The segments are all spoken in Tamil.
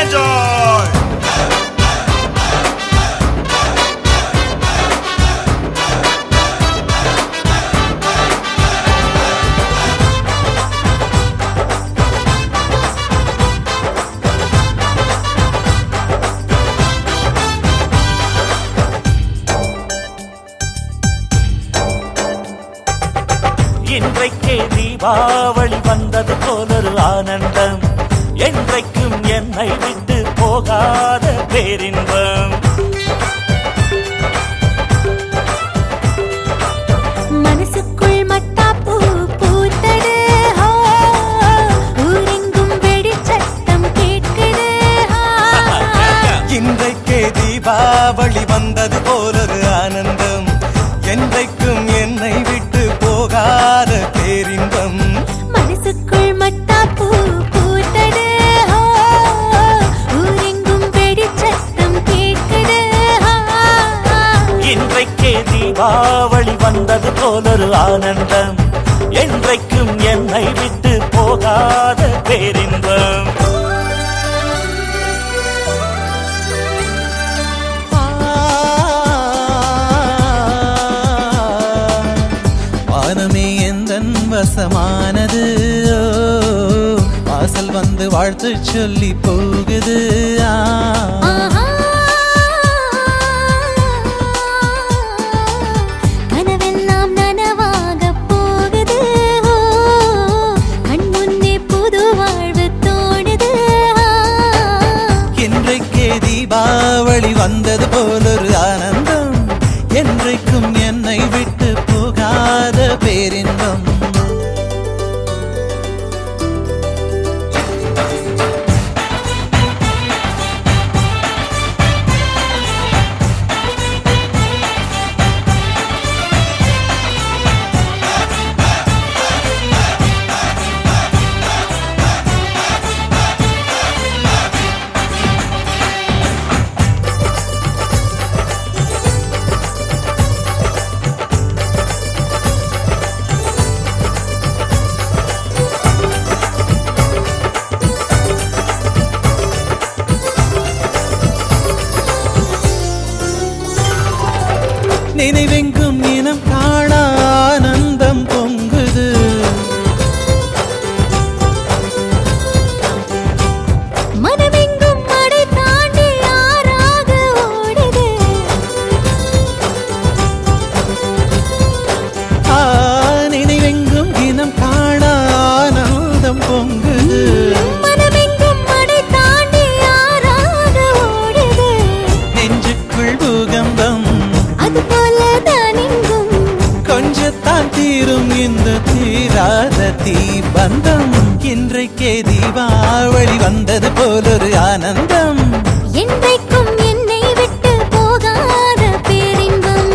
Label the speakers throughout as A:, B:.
A: என்ஜாய்.
B: இன்றைக்கே தீபாவளி வந்தது போலொரு ஆனந்தம், என்றைக்கும் என்னை விட்டு போகாத பேரின்பம்.
C: மனசுக்குள் மத்தாப்பூ பூத்தது, ஊரெங்கும் வெடிச்சத்தம் கேட்குது.
D: இன்றைக்கே தீபாவளி வந்தது போலொரு ஆனந்தம், என்றைக்கும் என்னை விட்டு போகாத பேரின்பம்.
C: மனசுக்குள் மத்தாப்பூ பூத்தது, ஊரெங்கும் வெடிச்சத்தம் கேட்குது.
B: இன்றைக்கே தீபாவளி வந்தது போலொரு ஆனந்தம், என்றைக்கும் என்னை விட்டு போகாத பேரின்பம்.
D: வானமே எந்தன் வசமானது, வாசல் வந்து வாழ்த்து சொல்லி போகுது.
C: கனவெல்லாம் நனவாக போகுது, கண் முன்னே புது வாழ்வு தோணுது.
D: இன்றைக்கே தீபாவளி வந்தது போலொரு ஆனந்தம், என்றைக்கும் என்னை விட்டு போகாத பேரின்பம். நினைவெங்கும் இனம் காண ஆனந்தம் பொங்குது,
C: மனமெங்கும் மடை தாண்டி ஆறாக ஓடுது.
D: நினைவெங்கும் இனம் காண ஆனந்தம் பொங்குது,
C: மனமெங்கும் மடை தாண்டி ஆறாக ஓடுது.
D: நெஞ்சுக்குள் பூகம்பம்,
C: அதுபோல தானெங்கும்
D: கொஞ்சத்தான் தீரும் இந்த தீராத தீபந்தம். இன்றைக்கே தீபாவளி வந்தது போலொரு ஆனந்தம்,
C: என்றைக்கும் என்னை விட்டு போகாத பேரின்பம்.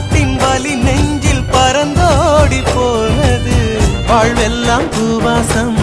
D: வாழ்வெல்லாம் பூவாசம்